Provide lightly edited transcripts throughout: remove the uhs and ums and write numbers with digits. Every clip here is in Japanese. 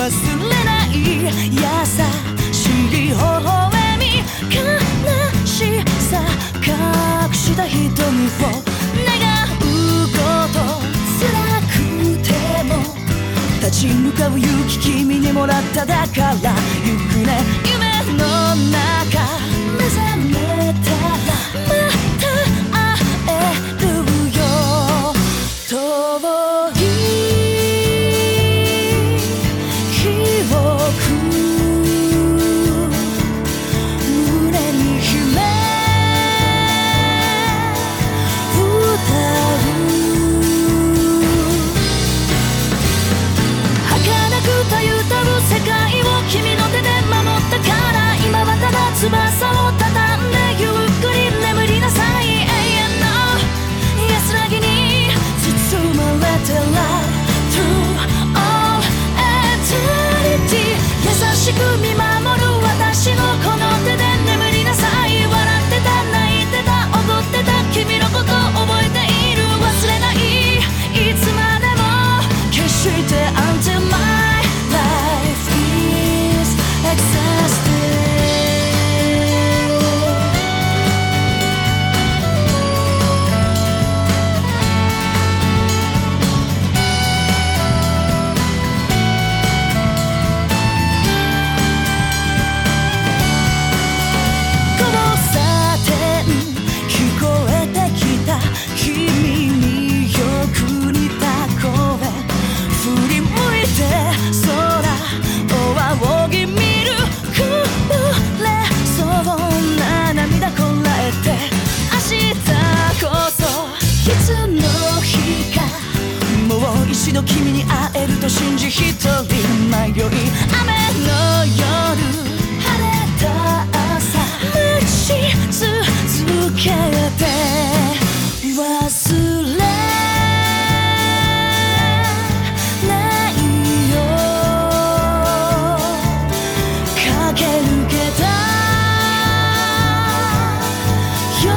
忘れない優しい微笑み、悲しさ隠した瞳を願うこと辛くても立ち向かう勇気君にもらっただから行くね夢の中目覚めたらまた会えるよ遠い記憶胸に秘め歌う儚くたゆたる世界を君の手で守ったから今はただ翼を畳んでゆっくり眠りなさい永遠の安らぎに包まれて Love through all eternity 優しく見守る私のこの手で眠りなさい笑ってた泣いてた踊ってた君のこと覚えている忘れないいつまでも決して Until my life is exhausted一度君に会えると信じ一人迷い雨の夜晴れた朝待ち続けて忘れないよ駆け抜けた夜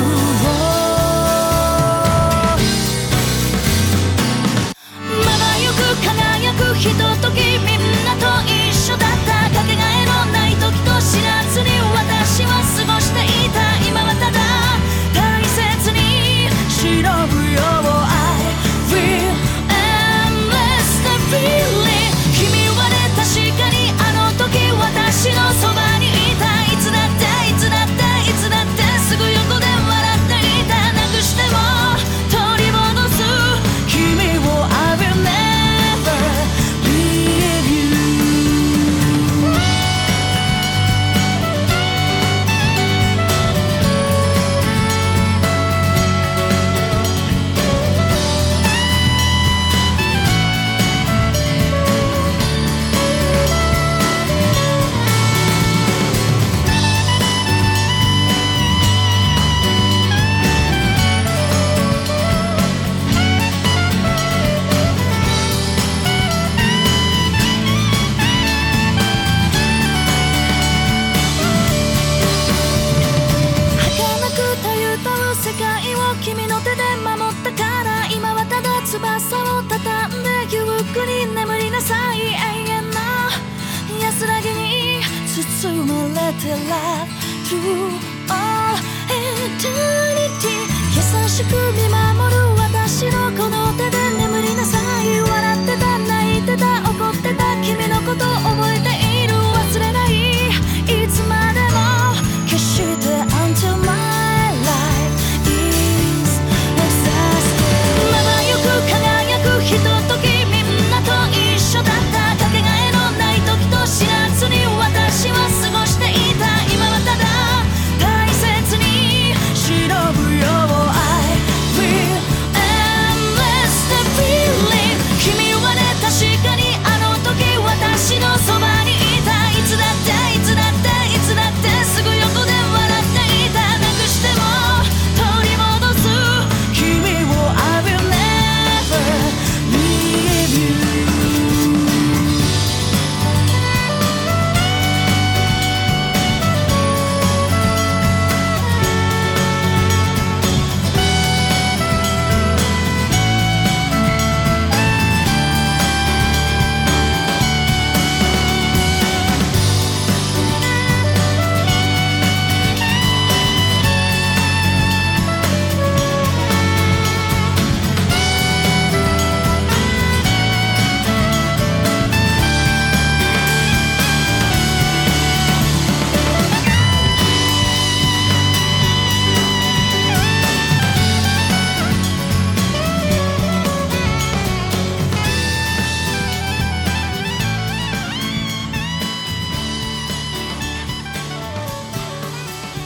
ひとときみんなと一緒だったかけがえのない時と知らずに私は過ごしていた今はただ大切に忍ぶよ I feel endless the feeling 君はね確かにあの時私のそばにいたいつだっていつだっていつだってすぐ横で笑っていたなくしても取り戻す君を I will never君の手で守ったから今はただ翼を畳んでゆっくり眠りなさい永遠の安らぎに包まれて Love through all eternity 優しく見守る私のこの手で眠りなさい